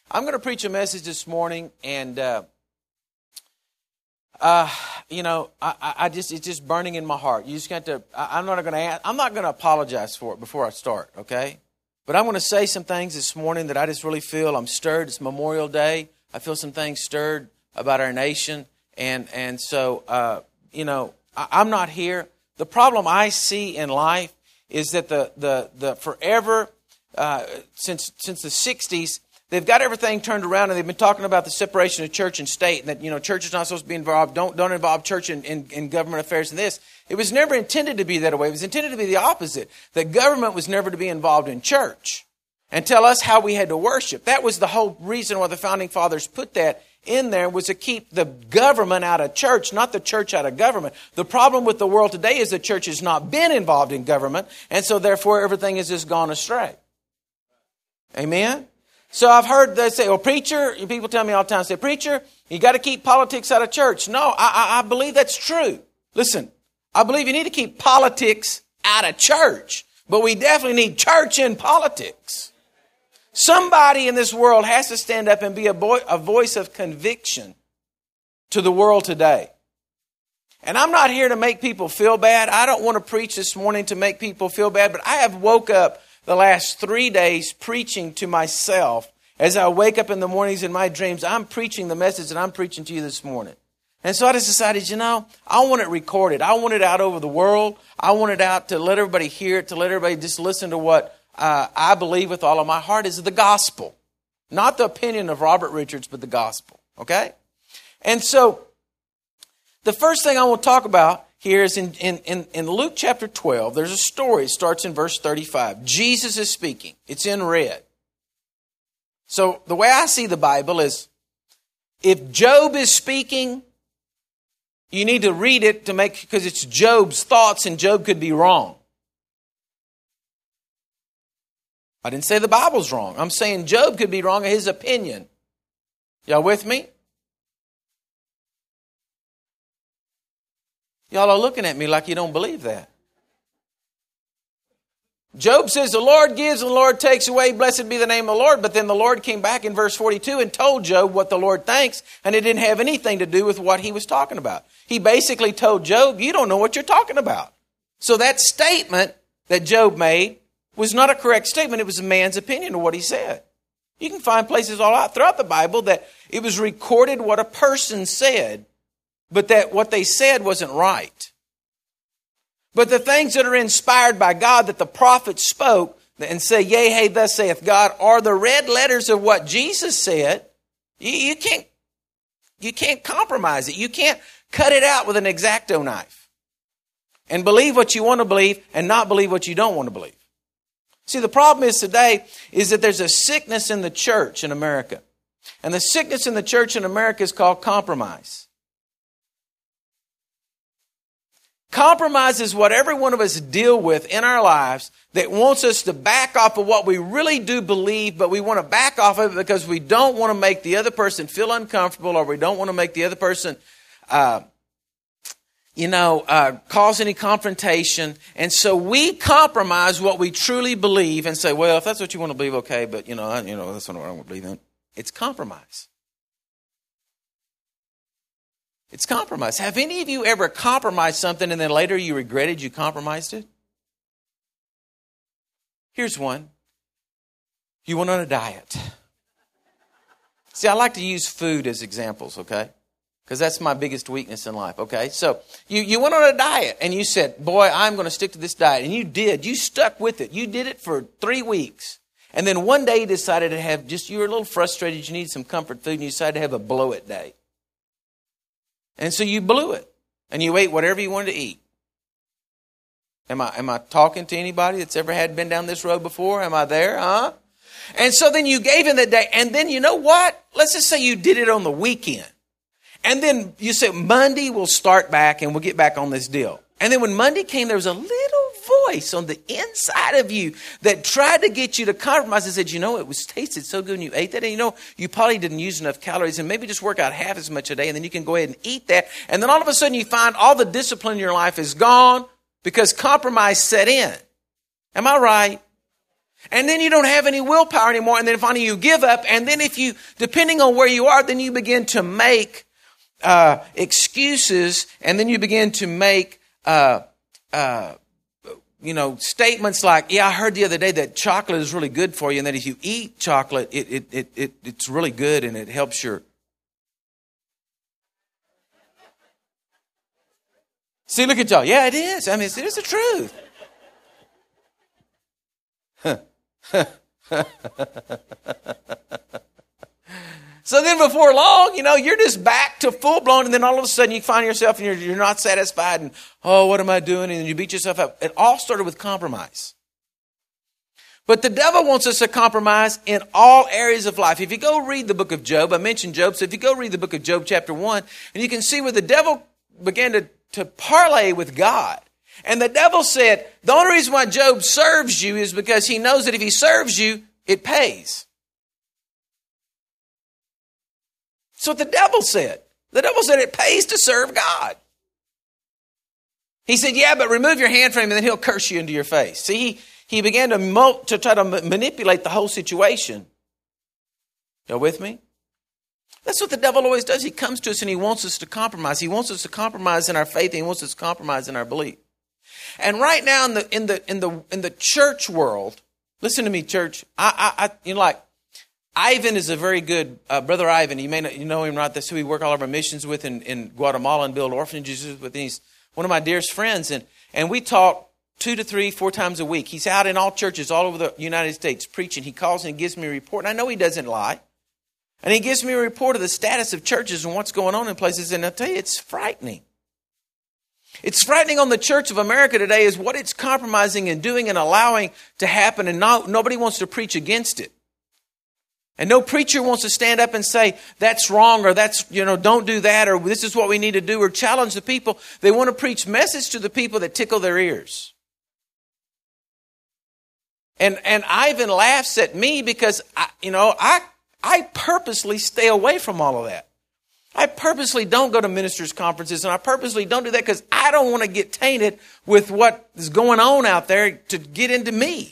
I'm going to preach a message this morning, and it's just burning in my heart. You just got to. I'm not going to apologize for it before I start, okay? But I'm going to say some things this morning that I just really feel I'm stirred. It's Memorial Day. I feel some things stirred about our nation, and so I'm not here. The problem I see in life is that the forever since the 60s. They've got everything turned around, and they've been talking about the separation of church and state, and that church is not supposed to be involved. Don't involve church in government affairs. And this, it was never intended to be that way. It was intended to be the opposite. That government was never to be involved in church and tell us how we had to worship. That was the whole reason why the founding fathers put that in there, was to keep the government out of church, not the church out of government. The problem with the world today is the church has not been involved in government, and so therefore everything has just gone astray. Amen. So I've heard they say, preacher, people tell me all the time, say, preacher, you got to keep politics out of church. No, I believe that's true. Listen, I believe you need to keep politics out of church, but we definitely need church in politics. Somebody in this world has to stand up and be a voice of conviction to the world today. And I'm not here to make people feel bad. I don't want to preach this morning to make people feel bad, but I have woke up the last 3 days preaching to myself. As I wake up in the mornings in my dreams, I'm preaching the message that I'm preaching to you this morning. And so I just decided, I want it recorded. I want it out over the world. I want it out to let everybody hear it, to let everybody just listen to what I believe with all of my heart is the gospel. Not the opinion of Robert Richards, but the gospel. Okay? And so the first thing I want to talk about here is in Luke chapter 12, there's a story. It starts in verse 35. Jesus is speaking. It's in red. So the way I see the Bible is, if Job is speaking, you need to read it because it's Job's thoughts and Job could be wrong. I didn't say the Bible's wrong. I'm saying Job could be wrong in his opinion. Y'all with me? Y'all are looking at me like you don't believe that. Job says the Lord gives and the Lord takes away. Blessed be the name of the Lord. But then the Lord came back in verse 42 and told Job what the Lord thinks. And it didn't have anything to do with what he was talking about. He basically told Job, you don't know what you're talking about. So that statement that Job made was not a correct statement. It was a man's opinion of what he said. You can find places all out throughout the Bible that it was recorded what a person said, but that what they said wasn't right. But the things that are inspired by God that the prophets spoke and say, yea, hey, thus saith God, are the red letters of what Jesus said. You can't compromise it. You can't cut it out with an X-Acto knife and believe what you want to believe and not believe what you don't want to believe. See, the problem is today is that there's a sickness in the church in America. And the sickness in the church in America is called compromise. Compromise is what every one of us deal with in our lives that wants us to back off of what we really do believe, but we want to back off of it because we don't want to make the other person feel uncomfortable, or we don't want to make the other person, cause any confrontation. And so we compromise what we truly believe and say, well, if that's what you want to believe, okay, but that's not what I want to believe in. It's compromise. It's compromise. Have any of you ever compromised something and then later you regretted you compromised it? Here's one. You went on a diet. See, I like to use food as examples, okay? Because that's my biggest weakness in life, okay? So you went on a diet and you said, boy, I'm going to stick to this diet. And you did. You stuck with it. You did it for 3 weeks. And then one day you decided to have you were a little frustrated. You needed some comfort food and you decided to have a blow-it day. And so you blew it, and you ate whatever you wanted to eat. Am I talking to anybody that's ever been down this road before? Am I there? Huh? And so then you gave in that day, and then you know what? Let's just say you did it on the weekend. And then you said, Monday we'll start back, and we'll get back on this deal. And then when Monday came, there was a little voice on the inside of you that tried to get you to compromise and said, it tasted so good when you ate that. And you probably didn't use enough calories, and maybe just work out half as much a day, and then you can go ahead and eat that. And then all of a sudden you find all the discipline in your life is gone because compromise set in. Am I right? And then you don't have any willpower anymore. And then finally you give up. And then if you, depending on where you are, then you begin to make excuses. And then you begin to make, statements like, yeah, I heard the other day that chocolate is really good for you. And that if you eat chocolate, it's really good and it helps your... See, look at y'all. Yeah, it is. I mean, it's the truth. So then before long, you're just back to full blown, and then all of a sudden you find yourself and you're not satisfied, and what am I doing? And you beat yourself up. It all started with compromise. But the devil wants us to compromise in all areas of life. If you go read the book of Job, I mentioned Job, so if you go read the book of Job chapter 1, and you can see where the devil began to parlay with God. And the devil said, the only reason why Job serves you is because he knows that if he serves you, it pays. That's what the devil said. The devil said it pays to serve God. He said, yeah, but remove your hand from him and then he'll curse you into your face. See, he began to try to manipulate the whole situation. Y'all with me? That's what the devil always does. He comes to us and he wants us to compromise. He wants us to compromise in our faith, and he wants us to compromise in our belief. And right now in the church world, listen to me, church. Ivan is a very good brother. Ivan, you may not, know him, right? That's who we work all of our missions with in Guatemala and build orphanages with. He's one of my dearest friends, and we talk 2 to 3, 4 times a week. He's out in all churches all over the United States preaching. He calls and he gives me a report, and I know he doesn't lie. And he gives me a report of the status of churches and what's going on in places, and I'll tell you, it's frightening. It's frightening on the Church of America today is what it's compromising and doing and allowing to happen, and nobody wants to preach against it. And no preacher wants to stand up and say, that's wrong, or that's, don't do that, or this is what we need to do, or challenge the people. They want to preach message to the people that tickle their ears. And Ivan laughs at me because, I purposely stay away from all of that. I purposely don't go to ministers' conferences, and I purposely don't do that because I don't want to get tainted with what is going on out there to get into me.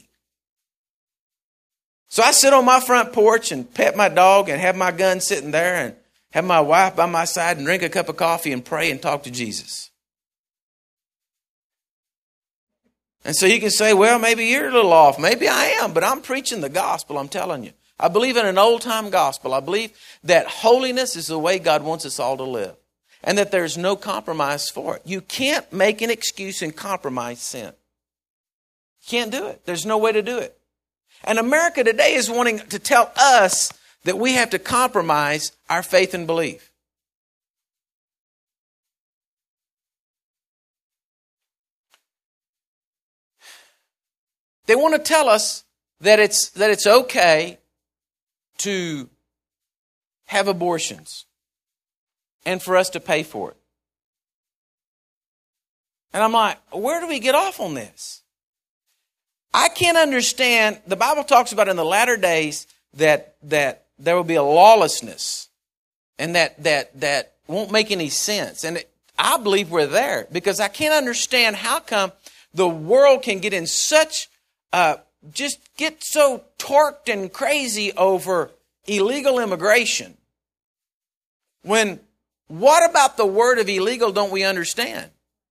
So I sit on my front porch and pet my dog and have my gun sitting there and have my wife by my side and drink a cup of coffee and pray and talk to Jesus. And so you can say, well, maybe you're a little off. Maybe I am, but I'm preaching the gospel, I'm telling you. I believe in an old-time gospel. I believe that holiness is the way God wants us all to live, and that there's no compromise for it. You can't make an excuse and compromise sin. You can't do it. There's no way to do it. And America today is wanting to tell us that we have to compromise our faith and belief. They want to tell us that it's okay to have abortions and for us to pay for it. And I'm like, where do we get off on this? I can't understand. The Bible talks about in the latter days that there will be a lawlessness, and that won't make any sense. And I believe we're there because I can't understand how come the world can get in such just get so torqued and crazy over illegal immigration. When what about the word of illegal don't we understand?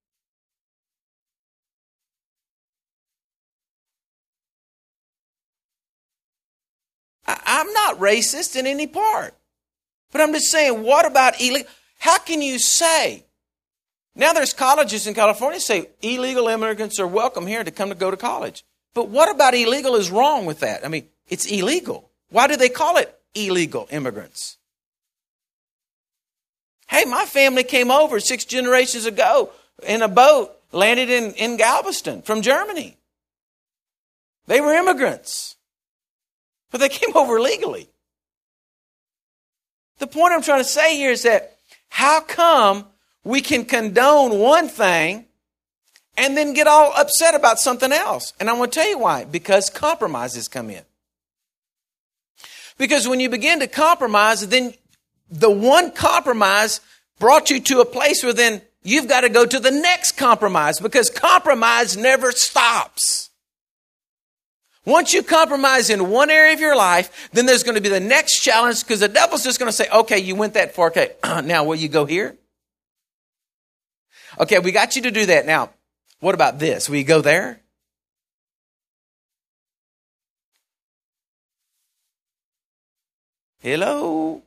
I'm not racist in any part. But I'm just saying, what about illegal? How can you say? Now there's colleges in California say illegal immigrants are welcome here to come to go to college. But what about illegal is wrong with that? I mean, it's illegal. Why do they call it illegal immigrants? Hey, my family came over 6 generations ago in a boat, landed in Galveston from Germany. They were immigrants, but they came over legally. The point I'm trying to say here is that how come we can condone one thing and then get all upset about something else? And I'm going to tell you why. Because compromises come in. Because when you begin to compromise, then the one compromise brought you to a place where then you've got to go to the next compromise, because compromise never stops. Once you compromise in one area of your life, then there's going to be the next challenge, because the devil's just going to say, okay, you went that far. Okay, now will you go here? Okay, we got you to do that. Now, what about this? Will you go there? Hello?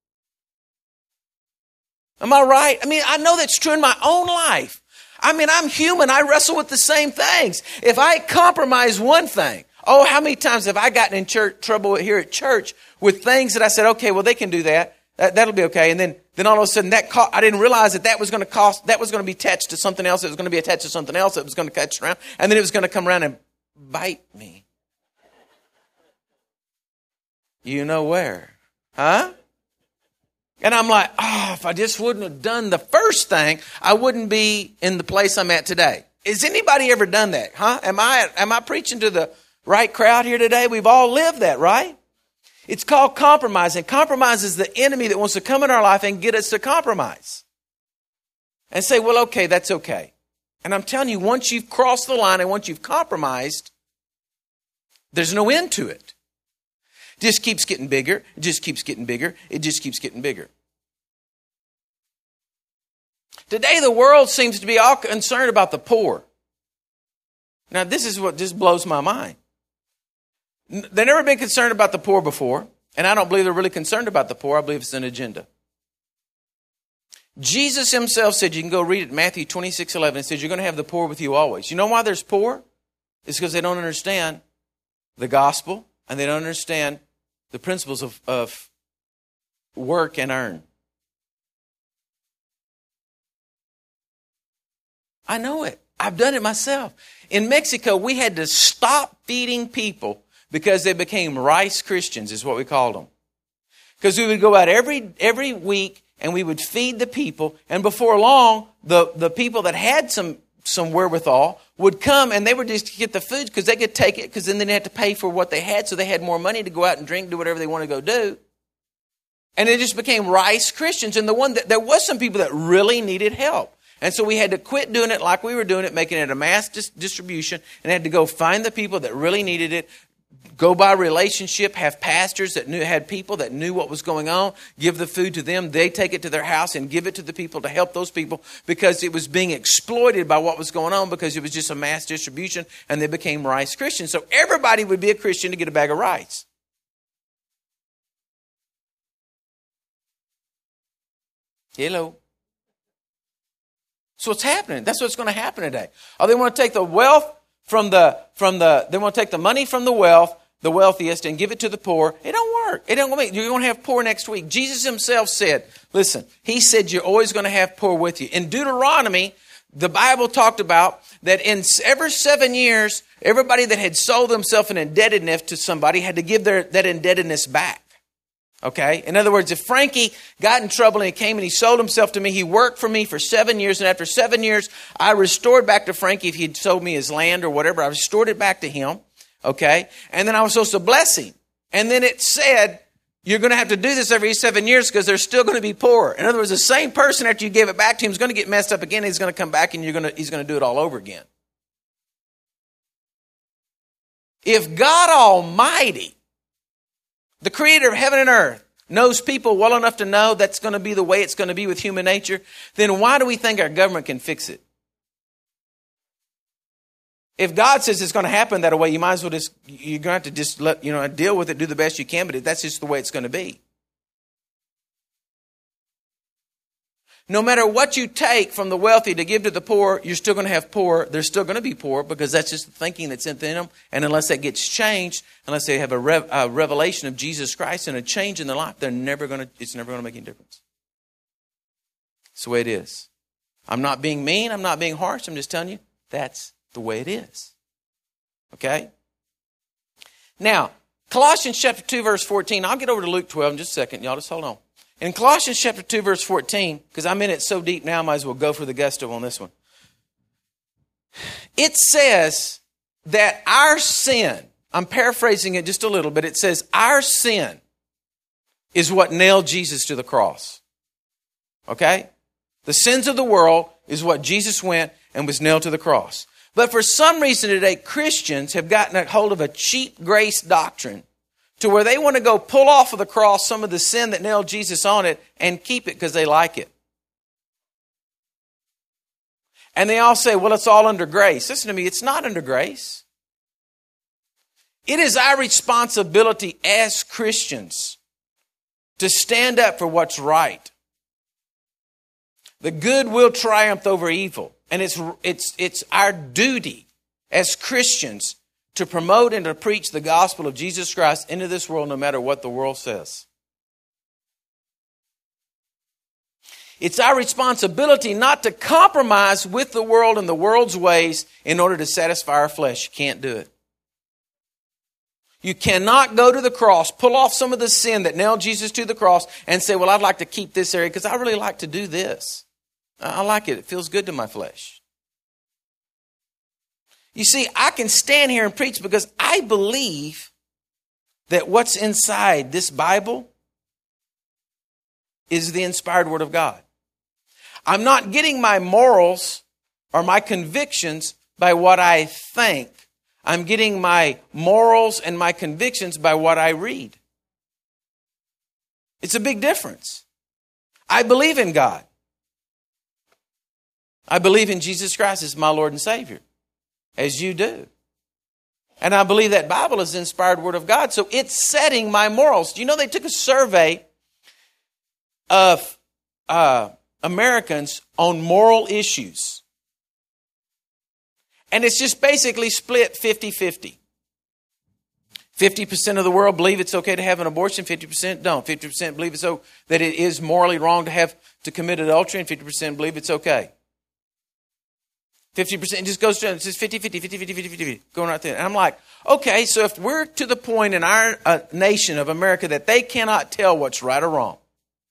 Am I right? I mean, I know that's true in my own life. I mean, I'm human. I wrestle with the same things. If I compromise one thing, oh, how many times have I gotten in trouble here at church with things that I said, okay, well, they can do that. That'll be okay. And then all of a sudden I didn't realize that was going to be attached to something else. It was going to be attached to something else. It was going to catch around. And then it was going to come around and bite me. You know where? Huh? And I'm like, oh, if I just wouldn't have done the first thing, I wouldn't be in the place I'm at today. Has anybody ever done that? Huh? Am I preaching to the right crowd here today? We've all lived that, right? It's called compromise. And compromise is the enemy that wants to come in our life and get us to compromise. And say, well, okay, that's okay. And I'm telling you, once you've crossed the line and once you've compromised, there's no end to it. It just keeps getting bigger. It just keeps getting bigger. It just keeps getting bigger. Today, the world seems to be all concerned about the poor. Now, this is what just blows my mind. They've never been concerned about the poor before, and I don't believe they're really concerned about the poor. I believe it's an agenda. Jesus himself said, you can go read it, Matthew 26:11. It says, you're going to have the poor with you always. You know why there's poor? It's because they don't understand the gospel, and they don't understand the principles of work and earn. I know it. I've done it myself. In Mexico, we had to stop feeding people because they became rice Christians, is what we called them. Because we would go out every week and we would feed the people. And before long, the people that had some wherewithal would come and they would just get the food because they could take it, because then they didn't have to pay for what they had. So they had more money to go out and drink, do whatever they want to go do. And it just became rice Christians. And there was some people that really needed help. And so we had to quit doing it like we were doing it, making it a mass distribution, and had to go find the people that really needed it, go by relationship, have pastors that had people that knew what was going on, give the food to them, they take it to their house and give it to the people to help those people, because it was being exploited by what was going on, because it was just a mass distribution, and they became rice Christians. So everybody would be a Christian to get a bag of rice. Hello. So what's happening? That's what's going to happen today. Oh, they want to take the wealth they want to take the money from the wealthiest, and give it to the poor. It don't work. It don't make. You're going to have poor next week. Jesus himself said, listen, he said you're always going to have poor with you. In Deuteronomy, the Bible talked about that in every 7 years, everybody that had sold themselves in indebtedness to somebody had to give that indebtedness back. Okay? In other words, if Frankie got in trouble and he came and he sold himself to me, he worked for me for 7 years, and after 7 years, I restored back to Frankie, if he'd sold me his land or whatever, I restored it back to him. Okay? And then I was supposed to bless him. And then it said, you're going to have to do this every 7 years because they're still going to be poor. In other words, the same person after you gave it back to him is going to get messed up again. He's going to come back and he's going to do it all over again. If God Almighty, the creator of heaven and earth, knows people well enough to know that's going to be the way it's going to be with human nature, then why do we think our government can fix it? If God says it's going to happen that way, you might as well you're going to have to just deal with it, do the best you can, but that's just the way it's going to be. No matter what you take from the wealthy to give to the poor, you're still going to have poor. They're still going to be poor because that's just the thinking that's in them. And unless that gets changed, unless they have a revelation of Jesus Christ and a change in their life, it's never going to make any difference. It's the way it is. I'm not being mean. I'm not being harsh. I'm just telling you that's the way it is. Okay? Now, Colossians chapter 2, verse 14. I'll get over to Luke 12 in just a second. Y'all just hold on. In Colossians chapter 2, verse 14, because I'm in it so deep now, I might as well go for the gusto on this one. It says that our sin, I'm paraphrasing it just a little, but it says our sin is what nailed Jesus to the cross. Okay? The sins of the world is what Jesus went and was nailed to the cross. But for some reason today, Christians have gotten a hold of a cheap grace doctrine to where they want to go pull off of the cross some of the sin that nailed Jesus on it and keep it because they like it. And they all say, well, it's all under grace. Listen to me, it's not under grace. It is our responsibility as Christians to stand up for what's right. The good will triumph over evil. And it's our duty as Christians to promote and to preach the gospel of Jesus Christ into this world no matter what the world says. It's our responsibility not to compromise with the world and the world's ways in order to satisfy our flesh. You can't do it. You cannot go to the cross, pull off some of the sin that nailed Jesus to the cross and say, well, I'd like to keep this area because I really like to do this. I like it. It feels good to my flesh. You see, I can stand here and preach because I believe that what's inside this Bible is the inspired Word of God. I'm not getting my morals or my convictions by what I think. I'm getting my morals and my convictions by what I read. It's a big difference. I believe in God. I believe in Jesus Christ as my Lord and Savior, as you do. And I believe that Bible is the inspired Word of God, so it's setting my morals. Do you know they took a survey of Americans on moral issues? And it's just basically split 50-50. 50% of the world believe it's okay to have an abortion, 50% don't. 50% believe it's so that it is morally wrong to commit adultery, and 50% believe it's okay. 50% just goes down. It's just 50, going right there. And I'm like, okay, so if we're to the point in our nation of America that they cannot tell what's right or wrong,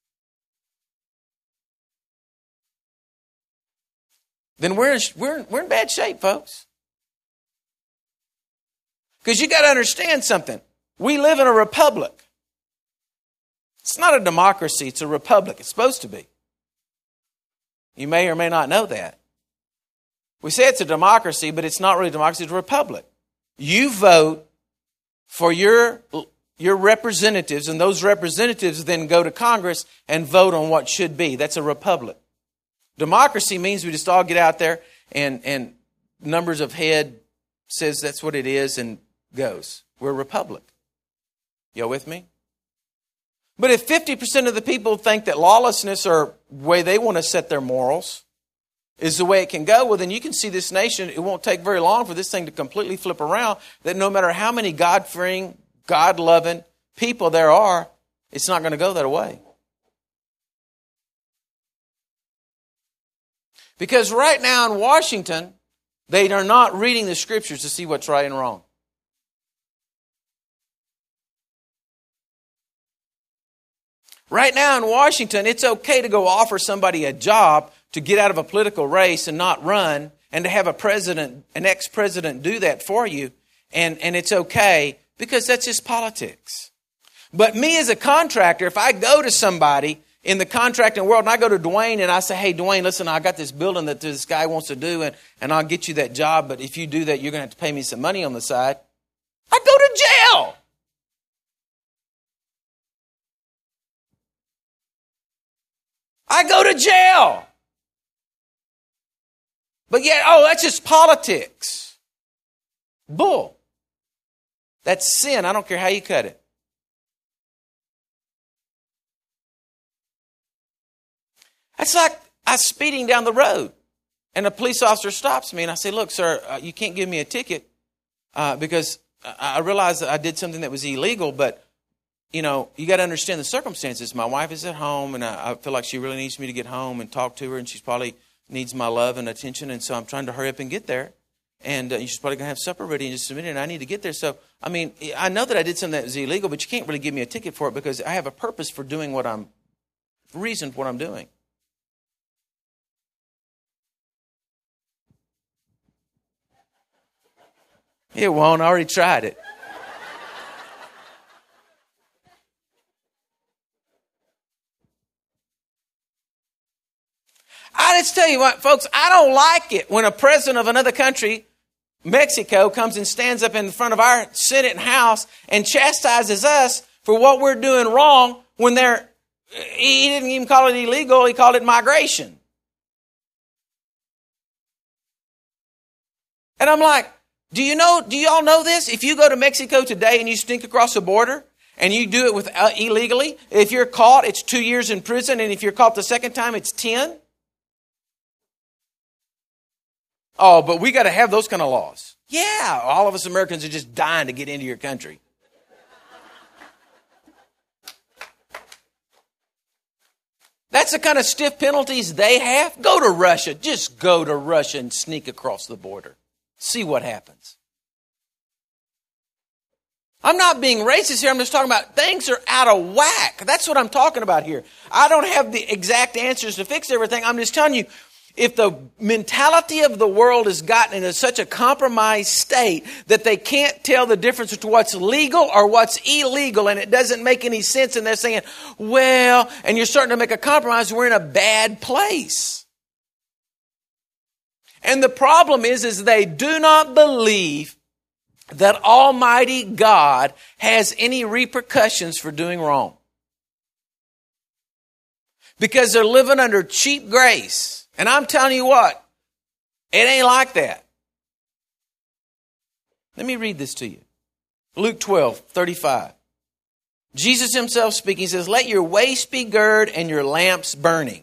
then we're in bad shape, folks. Because you got to understand something. We live in a republic. It's not a democracy, it's a republic. It's supposed to be. You may or may not know that. We say it's a democracy, but it's not really a democracy, it's a republic. You vote for your representatives, and those representatives then go to Congress and vote on what should be. That's a republic. Democracy means we just all get out there and numbers of head says that's what it is and goes. We're a republic. Y'all with me? But if 50% of the people think that lawlessness or the way they want to set their morals is the way it can go, well, then you can see this nation, it won't take very long for this thing to completely flip around, that no matter how many God-fearing, God-loving people there are, it's not going to go that way. Because right now in Washington, they are not reading the Scriptures to see what's right and wrong. Right now in Washington, it's okay to go offer somebody a job to get out of a political race and not run, and to have an ex-president do that for you, and it's okay, because that's just politics. But me as a contractor, if I go to somebody in the contracting world, and I go to Dwayne and I say, hey, Dwayne, listen, I got this building that this guy wants to do, and I'll get you that job, but if you do that, you're going to have to pay me some money on the side. I go to jail. I go to jail. But yet, that's just politics. Bull. That's sin. I don't care how you cut it. That's like I was speeding down the road and a police officer stops me and I say, look, sir, you can't give me a ticket because I realize that I did something that was illegal, but you got to understand the circumstances. My wife is at home and I feel like she really needs me to get home and talk to her, and she's probably needs my love and attention, and so I'm trying to hurry up and get there. And she's probably going to have supper ready in just a minute, and I need to get there. So, I know that I did something that was illegal, but you can't really give me a ticket for it because I have a purpose for doing reason for what I'm doing. It won't. I already tried it. I just tell you what, folks, I don't like it when a president of another country Mexico comes and stands up in front of our Senate and House and chastises us for what we're doing wrong when he didn't even call it illegal, he called it migration. And I'm like, do y'all know this? If you go to Mexico today and you sneak across the border and you do it illegally, if you're caught, it's 2 years in prison, and if you're caught the second time, it's 10. Oh, but we got to have those kind of laws. Yeah, all of us Americans are just dying to get into your country. That's the kind of stiff penalties they have. Go to Russia. Just go to Russia and sneak across the border. See what happens. I'm not being racist here. I'm just talking about things are out of whack. That's what I'm talking about here. I don't have the exact answers to fix everything. I'm just telling you, if the mentality of the world has gotten into such a compromised state that they can't tell the difference between what's legal or what's illegal, and it doesn't make any sense, and they're saying, well, and you're starting to make a compromise, we're in a bad place. And the problem is they do not believe that Almighty God has any repercussions for doing wrong. Because they're living under cheap grace. And I'm telling you what, it ain't like that. Let me read this to you. Luke 12:35. Jesus himself speaking says, let your waist be girded and your lamps burning.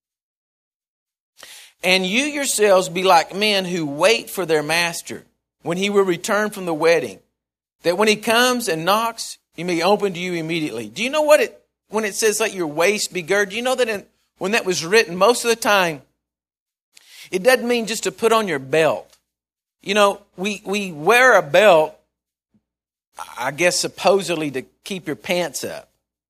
And you yourselves be like men who wait for their master when he will return from the wedding, that when he comes and knocks, he may open to you immediately. Do you know when it says let your waist be girded? Do you know that when that was written, most of the time, it doesn't mean just to put on your belt. You know, we wear a belt, I guess supposedly to keep your pants up.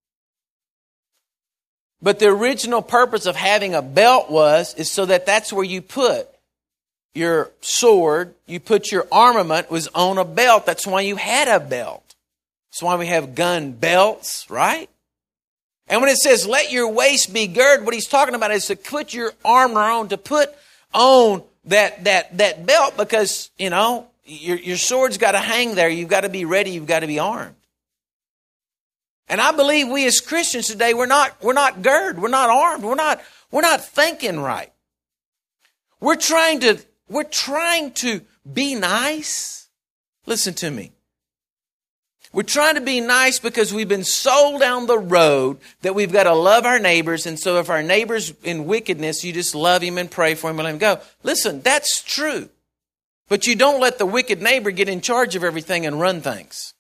But the original purpose of having a belt is so that that's where you put your sword, you put your armament was on a belt. That's why you had a belt. That's why we have gun belts, right? And when it says let your waist be girded, what he's talking about is to put your armor on, to put on that belt, because, you know, your sword's got to hang there. You've got to be ready. You've got to be armed. And I believe we as Christians today, we're not girded. We're not armed. We're not thinking right. We're trying to be nice. Listen to me. We're trying to be nice because we've been sold down the road that we've got to love our neighbors. And so if our neighbor's in wickedness, you just love him and pray for him and let him go. Listen, that's true. But you don't let the wicked neighbor get in charge of everything and run things.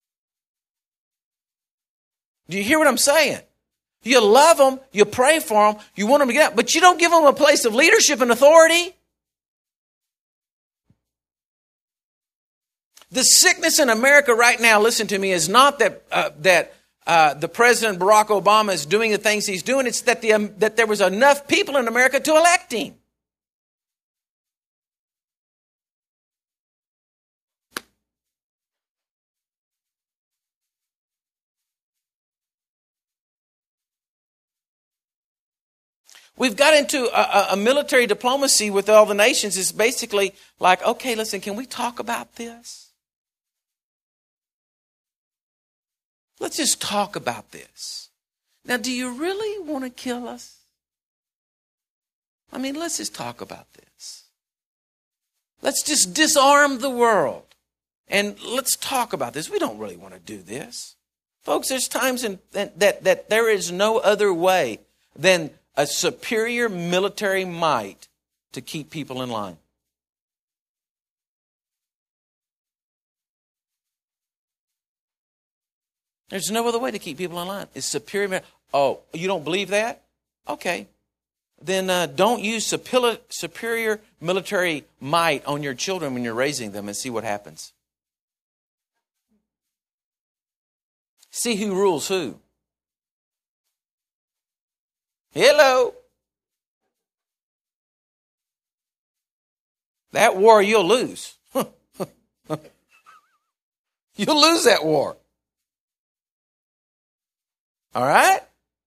Do you hear what I'm saying? You love them, you pray for them, you want them to get out, but you don't give them a place of leadership and authority. The sickness in America right now, listen to me, is not that the President Barack Obama is doing the things he's doing. It's that that there was enough people in America to elect him. We've got into a military diplomacy with all the nations. It's basically like, okay, listen, can we talk about this? Let's just talk about this. Now, do you really want to kill us? I mean, let's just talk about this. Let's just disarm the world. And let's talk about this. We don't really want to do this. Folks, there's times that there is no other way than a superior military might to keep people in line. There's no other way to keep people in line. It's superior. Oh, you don't believe that? Okay. Then don't use superior military might on your children when you're raising them and see what happens. See who rules who. Hello. That war you'll lose. You'll lose that war. All right?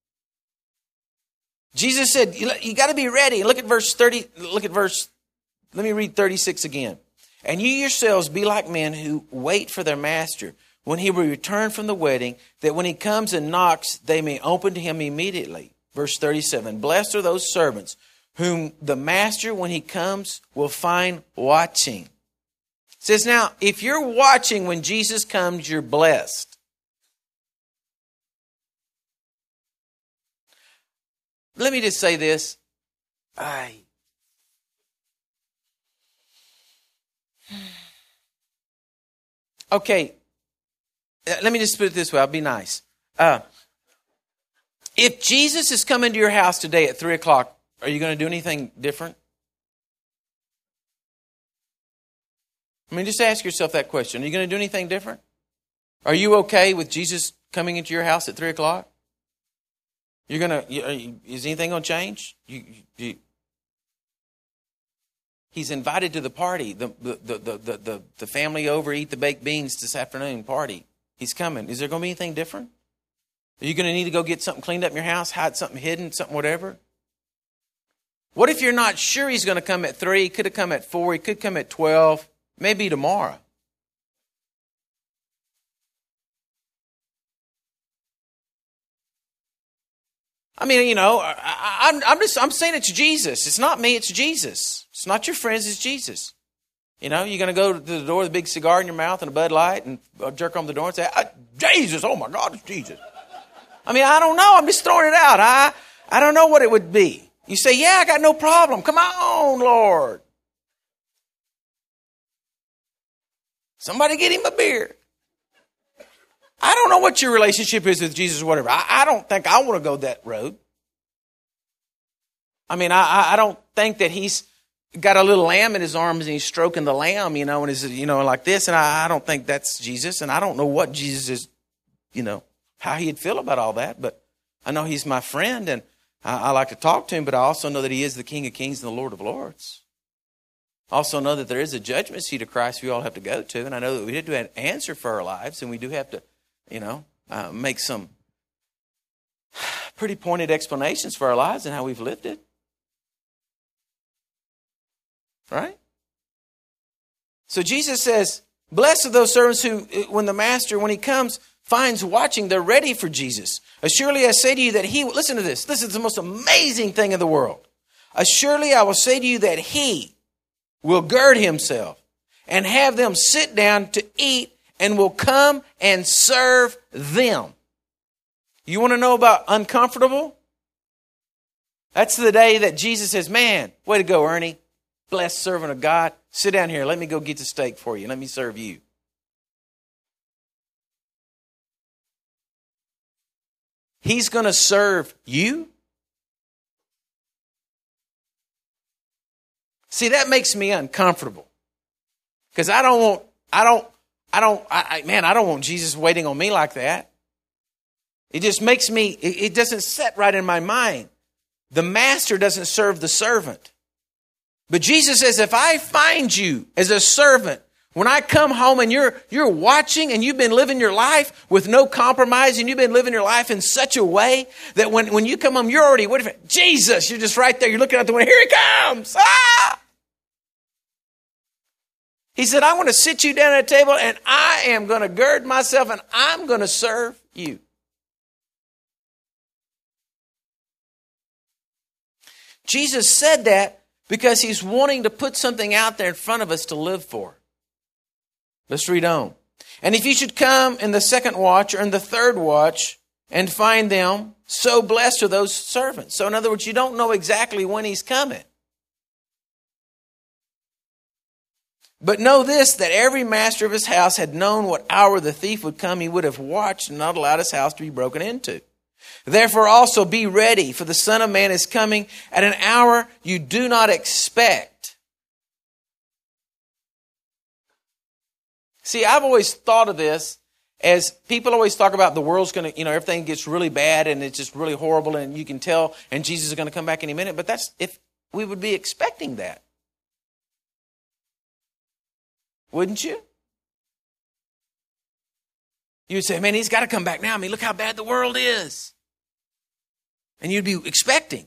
Jesus said, you got to be ready. Look at verse 30. Let me read 36 again. And you yourselves be like men who wait for their master when he will return from the wedding, that when he comes and knocks, they may open to him immediately. Verse 37, blessed are those servants whom the master, when he comes, will find watching. It says, now, if you're watching when Jesus comes, you're blessed. Let me just say this. Okay, let me just put it this way. I'll be nice. If Jesus is coming to your house today at 3 o'clock, are you going to do anything different? I mean, just ask yourself that question. Are you going to do anything different? Are you okay with Jesus coming into your house at 3 o'clock? Is anything going to change? He's invited to the party. The family over eat the baked beans this afternoon party. He's coming. Is there going to be anything different? Are you going to need to go get something cleaned up in your house, hide something hidden, something whatever? What if you're not sure he's going to come at 3? He could have come at 4. He could come at 12. Maybe tomorrow. I mean, I'm saying it's Jesus. It's not me, it's Jesus. It's not your friends, it's Jesus. You're going to go to the door with a big cigar in your mouth and a Bud Light and jerk on the door and say, Jesus, oh my God, it's Jesus. I mean, I don't know. I'm just throwing it out. I don't know what it would be. You say, yeah, I got no problem. Come on, Lord. Somebody get him a beer. I don't know what your relationship is with Jesus or whatever. I don't think I want to go that road. I mean, I don't think that he's got a little lamb in his arms and he's stroking the lamb, and he's, like this. And I don't think that's Jesus. And I don't know what Jesus is, how he'd feel about all that. But I know he's my friend and I like to talk to him. But I also know that he is the King of Kings and the Lord of Lords. I also know that there is a judgment seat of Christ we all have to go to. And I know that we do have to answer for our lives. And we do have to make some pretty pointed explanations for our lives and how we've lived it. Right? So Jesus says, blessed are those servants who, when the master, when he comes, finds watching, they're ready for Jesus. Assuredly, I say to you that he, listen to this. This is the most amazing thing in the world. Assuredly, I will say to you that he will gird himself and have them sit down to eat and will come and serve them. You want to know about uncomfortable? That's the day that Jesus says, man, way to go, Ernie. Blessed servant of God. Sit down here. Let me go get the steak for you. Let me serve you. He's going to serve you? See, that makes me uncomfortable. Because I don't want Jesus waiting on me like that. It just makes me, it doesn't set right in my mind. The master doesn't serve the servant. But Jesus says, if I find you as a servant, when I come home and you're watching and you've been living your life with no compromise and you've been living your life in such a way that when you come home, you're already waiting for Jesus. You're just right there. You're looking out the window. Here he comes. Ah! He said, I want to sit you down at a table and I am going to gird myself and I'm going to serve you. Jesus said that because he's wanting to put something out there in front of us to live for. Let's read on. And if you should come in the second watch or in the third watch and find them, so blessed are those servants. So in other words, you don't know exactly when he's coming. But know this, that every master of his house had known what hour the thief would come. He would have watched and not allowed his house to be broken into. Therefore also be ready, for the Son of Man is coming at an hour you do not expect. See, I've always thought of this as people always talk about the world's going to, everything gets really bad and it's just really horrible and you can tell and Jesus is going to come back any minute. But that's if we would be expecting that. Wouldn't you? You would say, man, he's got to come back now. I mean, look how bad the world is. And you'd be expecting.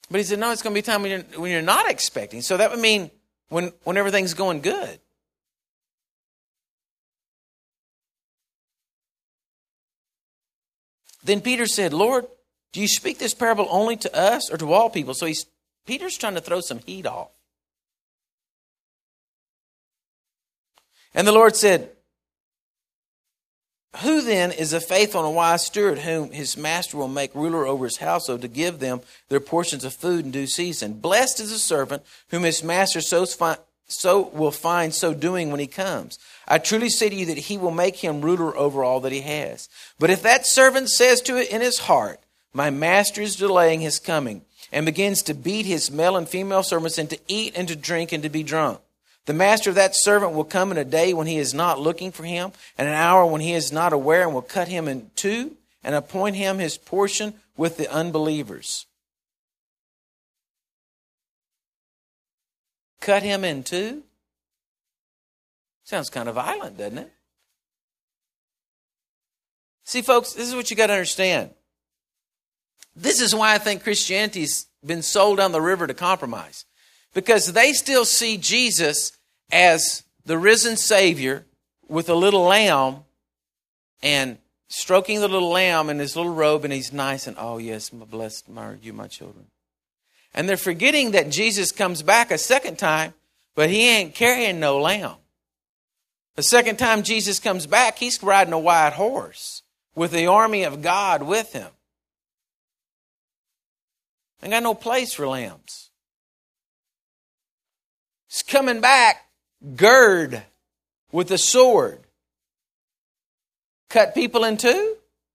But he said, no, it's going to be a time when you're not expecting. So that would mean when everything's going good. Then Peter said, Lord, do you speak this parable only to us or to all people? So Peter's trying to throw some heat off. And the Lord said, who then is a faithful and wise steward whom his master will make ruler over his household to give them their portions of food in due season? Blessed is the servant whom his master so will find so doing when he comes. I truly say to you that he will make him ruler over all that he has. But if that servant says to it in his heart, my master is delaying his coming, and begins to beat his male and female servants, and to eat and to drink and to be drunk, the master of that servant will come in a day when he is not looking for him, and an hour when he is not aware, and will cut him in two, and appoint him his portion with the unbelievers. Cut him in two? Sounds kind of violent, doesn't it? See, folks, this is what you got to understand. This is why I think Christianity's been sold down the river to compromise. Because they still see Jesus as the risen Savior with a little lamb and stroking the little lamb in his little robe, and he's nice and, oh yes, blessed are you, my children. And they're forgetting that Jesus comes back a second time, but he ain't carrying no lamb. The second time Jesus comes back, he's riding a white horse with the army of God with him. Ain't got no place for lambs. He's coming back, gird with a sword. Cut people in two?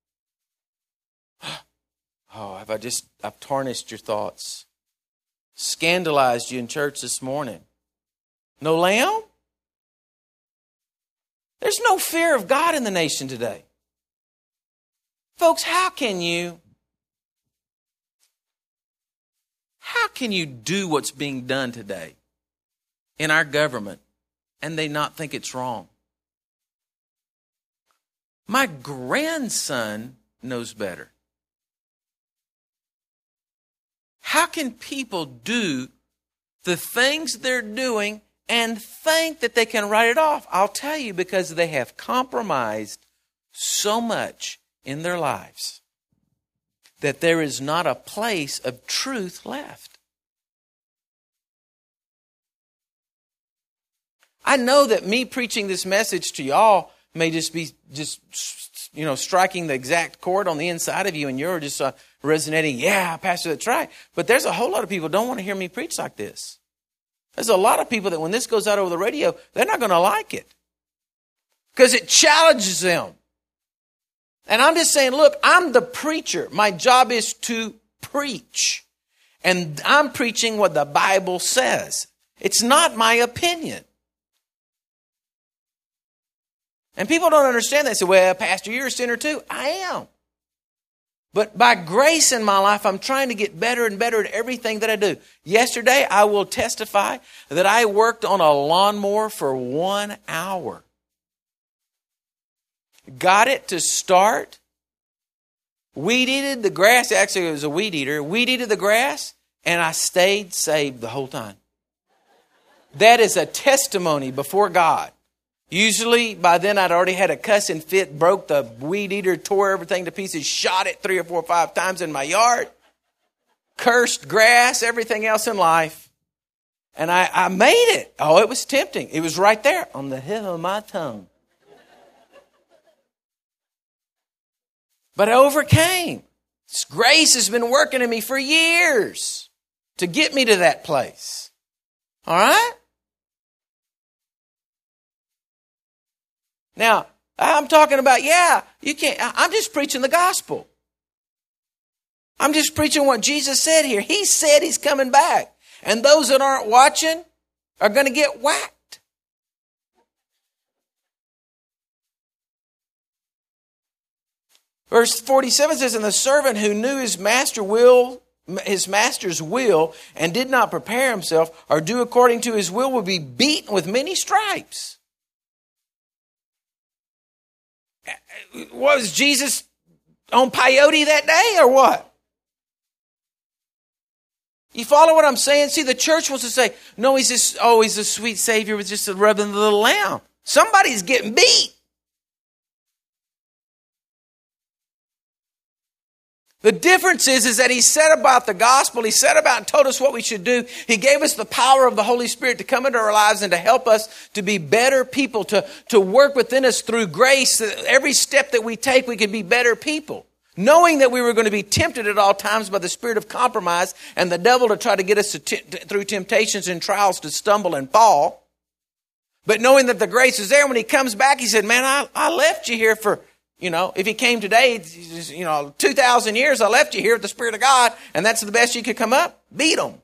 Oh, I've tarnished your thoughts. Scandalized you in church this morning. No lamb? There's no fear of God in the nation today. Folks, how can you do what's being done today in our government and they not think it's wrong? My grandson knows better. How can people do the things they're doing and think that they can write it off? I'll tell you, because they have compromised so much in their lives that there is not a place of truth left. I know that me preaching this message to y'all may just be striking the exact chord on the inside of you, and you're just resonating, yeah, Pastor, that's right. But there's a whole lot of people who don't want to hear me preach like this. There's a lot of people that when this goes out over the radio, they're not going to like it because it challenges them. And I'm just saying, look, I'm the preacher. My job is to preach. And I'm preaching what the Bible says. It's not my opinion. And people don't understand that. They say, well, Pastor, you're a sinner too. I am. But by grace in my life, I'm trying to get better and better at everything that I do. Yesterday, I will testify that I worked on a lawnmower for 1 hour. Got it to start. Weed eated the grass. Actually, it was a weed eater. Weed eated the grass, and I stayed saved the whole time. That is a testimony before God. Usually, by then, I'd already had a cussing fit, broke the weed eater, tore everything to pieces, shot it 3 or 4 or 5 times in my yard, cursed grass, everything else in life. And I made it. Oh, it was tempting. It was right there on the tip of my tongue. But I overcame. This grace has been working in me for years to get me to that place. All right? Now, I'm talking about, you can't, I'm just preaching the gospel. I'm just preaching what Jesus said here. He said he's coming back. And those that aren't watching are going to get whacked. Verse 47 says, and the servant who knew his master's will and did not prepare himself or do according to his will be beaten with many stripes. Was Jesus on peyote that day or what? You follow what I'm saying? See, the church wants to say, no, he's a sweet Savior with just rubbing the little lamb. Somebody's getting beat. The difference is that he said about the gospel, he said about and told us what we should do. He gave us the power of the Holy Spirit to come into our lives and to help us to be better people, to work within us through grace. Every step that we take, we can be better people. Knowing that we were going to be tempted at all times by the spirit of compromise and the devil to try to get us through temptations and trials to stumble and fall. But knowing that the grace is there, when he comes back, he said, man, I left you here for... if he came today, 2,000 years, I left you here with the Spirit of God, and that's the best you could come up? Beat him.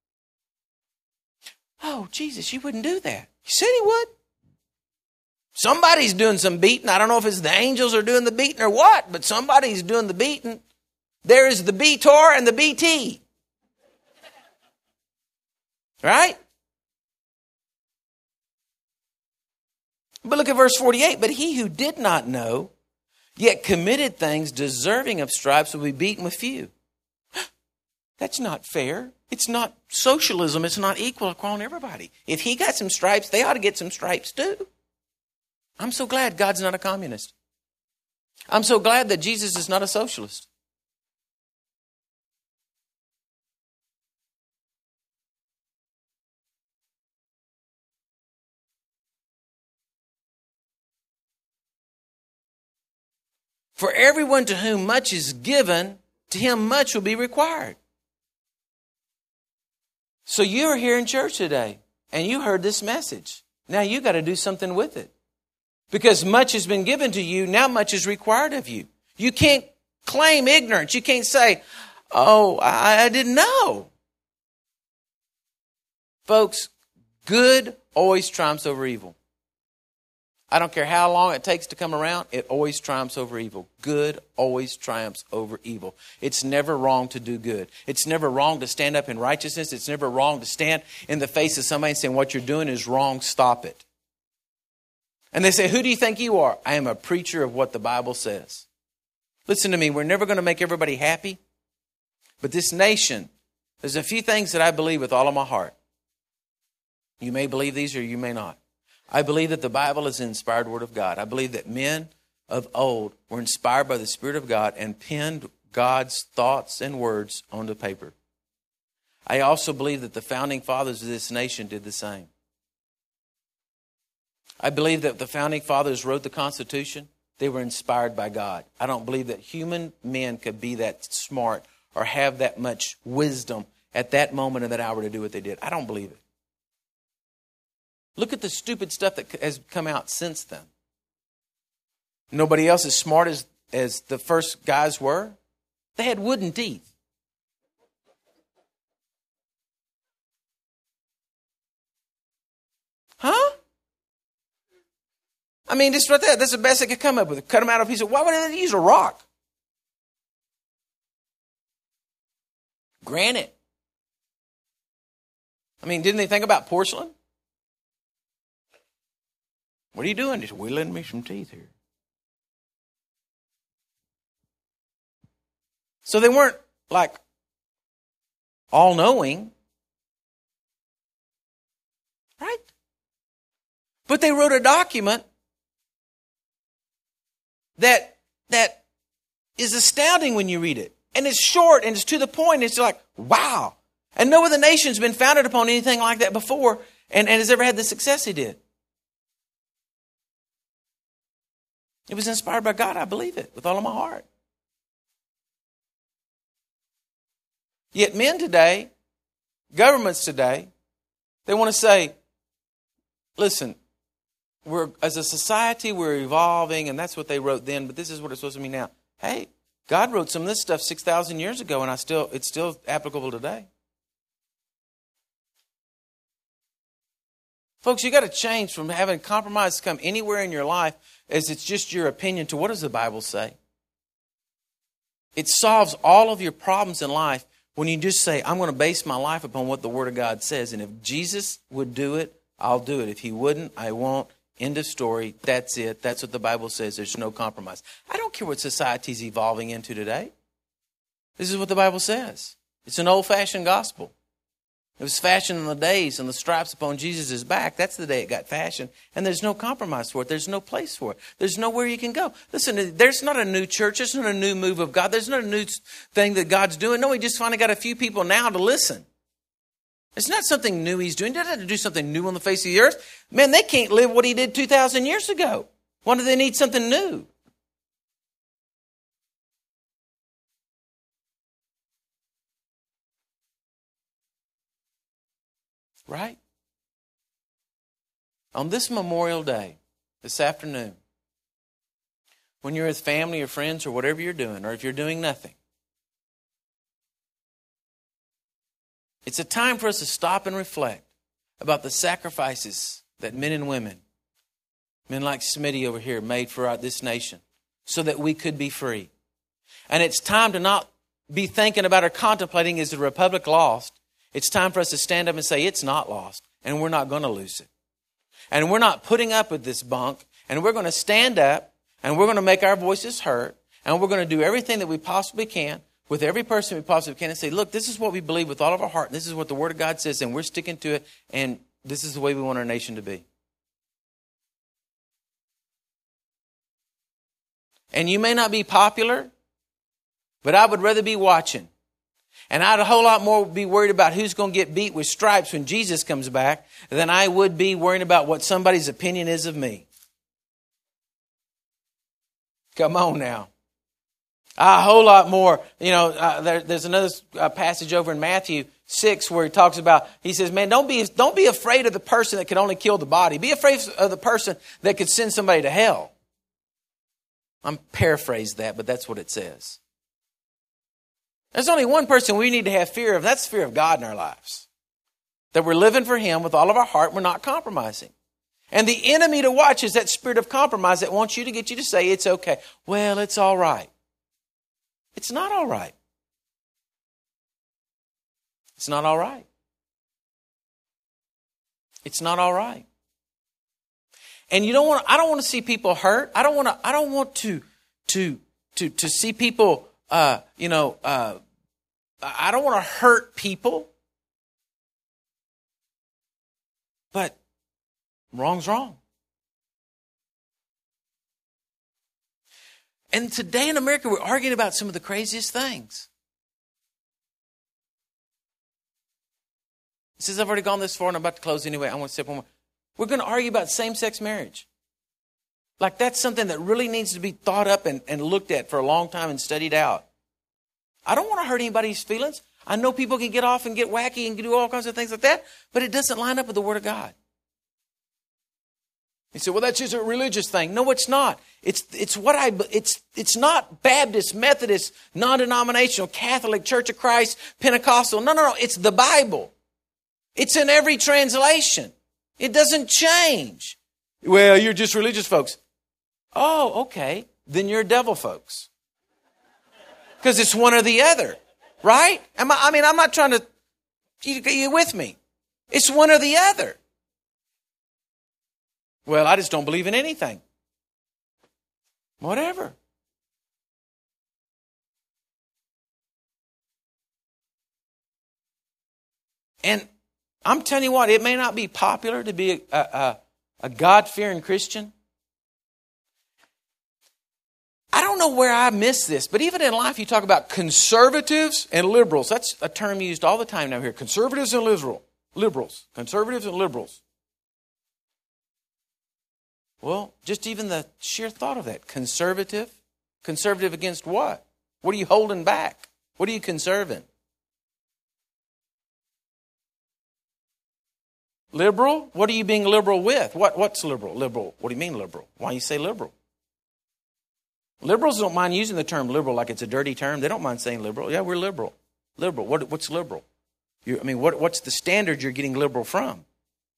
Oh, Jesus, you wouldn't do that. He said he would. Somebody's doing some beating. I don't know if it's the angels are doing the beating or what, but somebody's doing the beating. There is the B-Tor and the BT. Right? But look at verse 48. But he who did not know, yet committed things deserving of stripes, will be beaten with few. That's not fair. It's not socialism. It's not equal upon everybody. If he got some stripes, they ought to get some stripes too. I'm so glad God's not a communist. I'm so glad that Jesus is not a socialist. For everyone to whom much is given, to him much will be required. So you are here in church today, and you heard this message. Now you got to do something with it. Because much has been given to you, now much is required of you. You can't claim ignorance. You can't say, oh, I didn't know. Folks, good always triumphs over evil. I don't care how long it takes to come around, it always triumphs over evil. Good always triumphs over evil. It's never wrong to do good. It's never wrong to stand up in righteousness. It's never wrong to stand in the face of somebody and say, what you're doing is wrong, stop it. And they say, who do you think you are? I am a preacher of what the Bible says. Listen to me, we're never going to make everybody happy. But this nation, there's a few things that I believe with all of my heart. You may believe these or you may not. I believe that the Bible is the inspired word of God. I believe that men of old were inspired by the Spirit of God and penned God's thoughts and words onto paper. I also believe that the founding fathers of this nation did the same. I believe that the founding fathers wrote the Constitution. They were inspired by God. I don't believe that human men could be that smart or have that much wisdom at that moment of that hour to do what they did. I don't believe it. Look at the stupid stuff that has come out since then. Nobody else as smart as the first guys were. They had wooden teeth. Huh? I mean, just right there, that's the best they could come up with. Cut them out of a piece of, why would they use a rock? Granite. I mean, didn't they think about porcelain? What are you doing? Just whittling me some teeth here. So they weren't like all-knowing. Right? But they wrote a document that is astounding when you read it. And it's short and it's to the point. It's like, wow. And no other nation's been founded upon anything like that before and has ever had the success he did. It was inspired by God. I believe it with all of my heart. Yet men today, governments today, they want to say, listen, as a society, we're evolving, and that's what they wrote then, but this is what it's supposed to be now. Hey, God wrote some of this stuff 6,000 years ago, and it's still applicable today. Folks, you got to change from having compromise come anywhere in your life as it's just your opinion to what does the Bible say? It solves all of your problems in life when you just say, I'm going to base my life upon what the Word of God says. And if Jesus would do it, I'll do it. If He wouldn't, I won't. End of story. That's it. That's what the Bible says. There's no compromise. I don't care what society's evolving into today. This is what the Bible says. It's an old-fashioned gospel. It was fashioned in the days and the stripes upon Jesus' back. That's the day it got fashioned. And there's no compromise for it. There's no place for it. There's nowhere you can go. Listen, there's not a new church. There's not a new move of God. There's not a new thing that God's doing. No, He just finally got a few people now to listen. It's not something new He's doing. He doesn't have to do something new on the face of the earth. Man, they can't live what He did 2,000 years ago. Why do they need something new? Right? On this Memorial Day, this afternoon, when you're with family or friends or whatever you're doing, or if you're doing nothing, it's a time for us to stop and reflect about the sacrifices that men and women, men like Smitty over here, made for this nation so that we could be free. And it's time to not be thinking about or contemplating, is the republic lost? It's time for us to stand up and say, it's not lost, and we're not going to lose it. And we're not putting up with this bunk, and we're going to stand up, and we're going to make our voices heard, and we're going to do everything that we possibly can with every person we possibly can and say, look, this is what we believe with all of our heart, and this is what the Word of God says, and we're sticking to it, and this is the way we want our nation to be. And you may not be popular, but I would rather be watching. And I'd a whole lot more be worried about who's going to get beat with stripes when Jesus comes back than I would be worrying about what somebody's opinion is of me. Come on now. A whole lot more. You know, there's another passage over in Matthew 6 where he talks about, he says, man, don't be afraid of the person that can only kill the body. Be afraid of the person that could send somebody to hell. I'm paraphrased that, but that's what it says. There's only one person we need to have fear of. That's the fear of God in our lives. That we're living for Him with all of our heart. We're not compromising. And the enemy to watch is that spirit of compromise that wants you to get you to say it's okay. Well, it's all right. It's not all right. It's not all right. It's not all right. And I don't want to see people hurt. I don't want to see people, I don't want to hurt people. But wrong's wrong. And today in America, we're arguing about some of the craziest things. Since I've already gone this far and I'm about to close anyway, I want to say one more. We're going to argue about same-sex marriage. Like that's something that really needs to be thought up and looked at for a long time and studied out. I don't want to hurt anybody's feelings. I know people can get off and get wacky and do all kinds of things like that, but it doesn't line up with the Word of God. You say, well, that's just a religious thing. No, it's not. It's not Baptist, Methodist, non-denominational, Catholic, Church of Christ, Pentecostal. No. It's the Bible. It's in every translation. It doesn't change. Well, you're just religious folks. Oh, okay. Then you're devil folks. Because it's one or the other. Right? I'm not trying to... You with me? It's one or the other. Well, I just don't believe in anything. Whatever. And I'm telling you what, it may not be popular to be a God-fearing Christian. I don't know where I missed this, but even in life you talk about conservatives and liberals. That's a term used all the time now here. Conservatives and liberals. Conservatives and liberals. Well, just even the sheer thought of that. Conservative? Conservative against what? What are you holding back? What are you conserving? Liberal? What are you being liberal with? What's liberal? Liberal. What do you mean liberal? Why do you say liberal? Liberals don't mind using the term liberal like it's a dirty term. They don't mind saying liberal. Yeah, we're liberal. Liberal. What's liberal? What's the standard you're getting liberal from?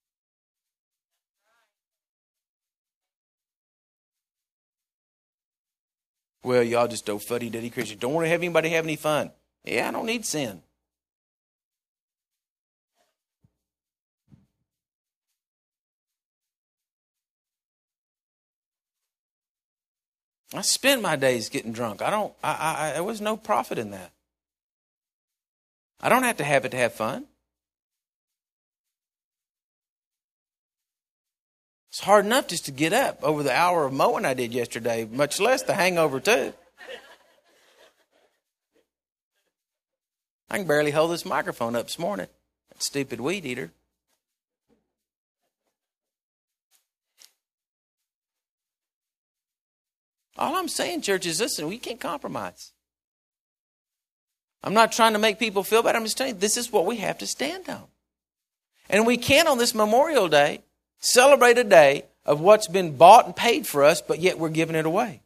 Well, y'all just do fuddy-duddy Christians. Don't want to have anybody have any fun. Yeah, I don't need sin. I spent my days getting drunk. There was no profit in that. I don't have to have it to have fun. It's hard enough just to get up over the hour of mowing I did yesterday, much less the hangover too. I can barely hold this microphone up this morning. That stupid weed eater. All I'm saying, church, is listen, we can't compromise. I'm not trying to make people feel bad. I'm just telling you, this is what we have to stand on. And we can't on this Memorial Day celebrate a day of what's been bought and paid for us, but yet we're giving it away.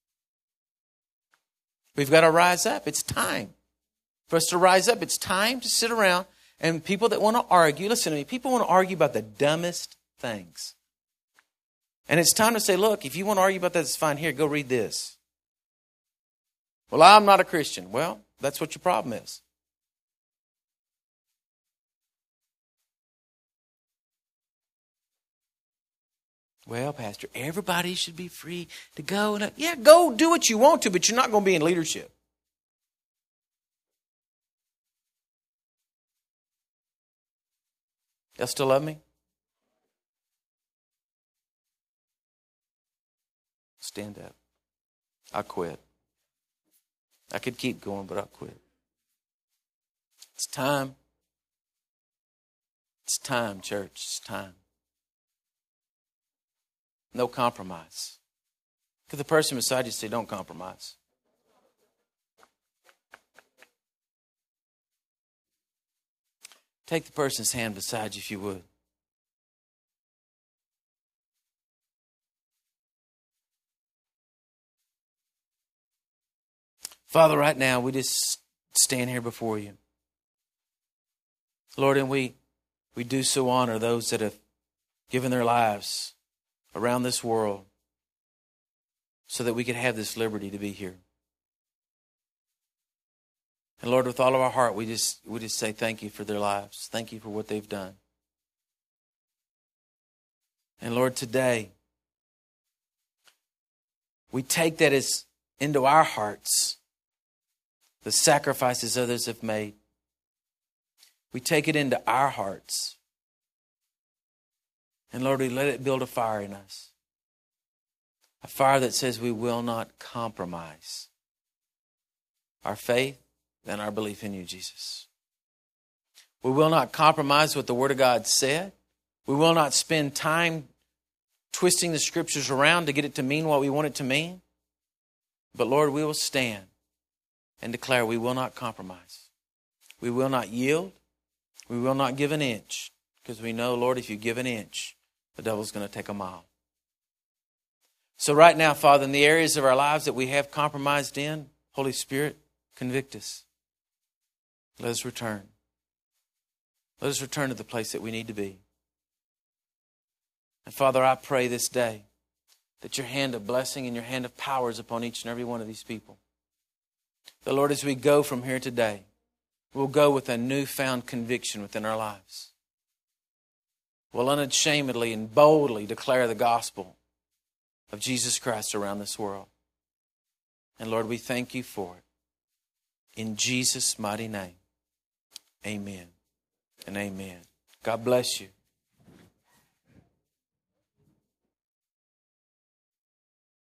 We've got to rise up. It's time for us to rise up. It's time to sit around and people that want to argue, listen to me, people want to argue about the dumbest things. And it's time to say, look, if you want to argue about that, it's fine. Here, go read this. Well, I'm not a Christian. Well, that's what your problem is. Well, Pastor, everybody should be free to go. And yeah, go do what you want to, but you're not going to be in leadership. Y'all still love me? Stand up. I quit. I could keep going, but I'll quit. It's time. It's time, church. It's time. No compromise. Look at the person beside you and say, don't compromise. Take the person's hand beside you if you would. Father, right now, we just stand here before you. Lord, and we do so honor those that have given their lives around this world so that we could have this liberty to be here. And Lord, with all of our heart, we just say thank you for their lives. Thank you for what they've done. And Lord, today, we take that as into our hearts, the sacrifices others have made. We take it into our hearts. And Lord, we let it build a fire in us. A fire that says we will not compromise our faith and our belief in you, Jesus. We will not compromise what the Word of God said. We will not spend time twisting the Scriptures around to get it to mean what we want it to mean. But Lord, we will stand and declare we will not compromise. We will not yield. We will not give an inch. Because we know, Lord, if you give an inch, the devil's going to take a mile. So right now, Father, in the areas of our lives that we have compromised in, Holy Spirit, convict us. Let us return. Let us return to the place that we need to be. And Father, I pray this day that your hand of blessing and your hand of power is upon each and every one of these people. The Lord, as we go from here today, we'll go with a newfound conviction within our lives. We'll unashamedly and boldly declare the gospel of Jesus Christ around this world. And Lord, we thank you for it. In Jesus' mighty name, amen and amen. God bless you.